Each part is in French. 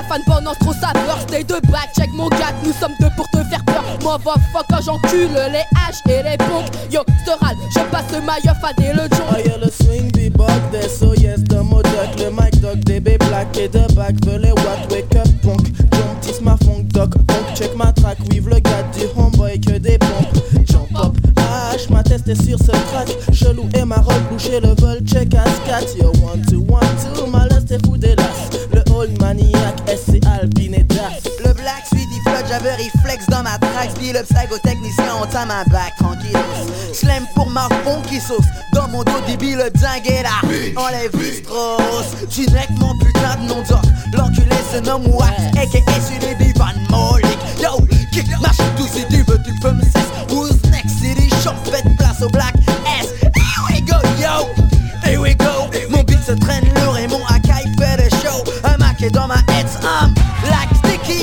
fan pendant trop saveur. Stay de back, check mon gars, nous sommes deux pour te faire peur. Moi va fuck quand j'encule les haches et les ponks. Yo, Storal, je passe le maillot fadé le jon. I hear le swing be bug des so yes de modoc. Le mic dog DB black et de back veut les watt wake up punk. Jump tis ma funk dog punk check ma track. Weave le gars du homeboy que des pompes. Jump up H ma test est sur ce track. Chelou et ma robe boucher le vol check as cat. Yo 1 2 1 2 ma lust est fou des lasses. Le old maniac SC Alpine et Das. Le black suit il flotte, j'avais reflex dans ma tracks. Puis le psychotechnicien on t'a ma back tranquille. Slam pour ma funky sauce. Dans mon dos débile le dingue est là. Enlève Strauss. Tu n'es que mon putain de nom doc. L'enculé se nomme Wax aka celui des Van Molik. Yo, kick machine tout si tu veux tu peux me cesse. Who's next city shop fait place au black S. Here we go yo. Here we go. Mon beat se traîne lourd et mon AK fait le show. Un Mac est dans ma head, black sticky.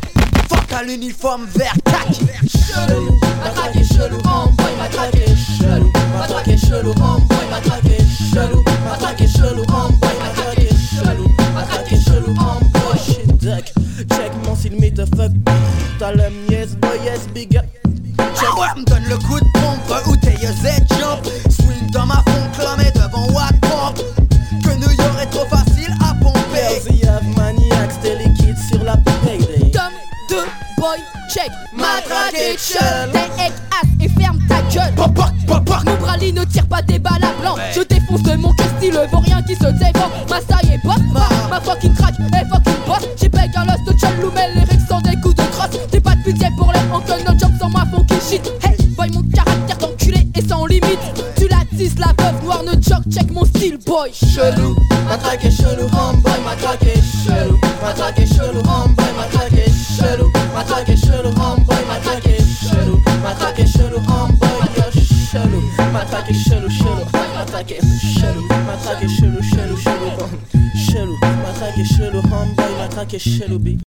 Fuck à l'uniforme vert kaki. Chelou, ma traque est chelou, homeboy, ma traque est chelou. Ma traque est chelou, homeboy, ma traque est chelou. Ma traque est chelou, homeboy, ma traque est chelou. Ma traque est chelou, homeboy. Shit duck, check mon style me the fuck. T'as le yes boy yes big up. Ah ouais, me donne le coup de pompe ou t'es Z jump. Swing dans ma funk l'homme est devant Watt Pump. Que New York est trop facile à pomper. Belzy have maniacs, t'es liquide sur la payday. Tom, deux, boy, check. Ma traque est chelou. T'es egg ass et ferme ta gueule. Mon brali ne tire pas des balles à blanc. Je défonce de mon style, vaut rien qui se défend. Ma taille est boss, ma fucking crack est fucking boss. J'ai payé un lost de chelou, mais les rigs sont des coups de crosse. T'es pas de pitié pour les uncle, no jump sans ma funky shit. Hey, boy, mon caractère d'enculé est sans limite. Tu la tisses, la veuve noire ne joke, check mon style, boy. Chelou, ma traque est chelou, homeboy, ma traque est chelou. Ma traque est chelou, homeboy, ma traque est chelou. Ma traque est chelou, homeboy, ma traque est chelou. Ma traque est chelou, homeboy, yo chelou. Ma traque est chelou, chelou. Ma traque est chelou. Ma traque est chelou, chelou, chelou. Chelou, ma traque est chelou, homeboy, ma traque est chelou, B.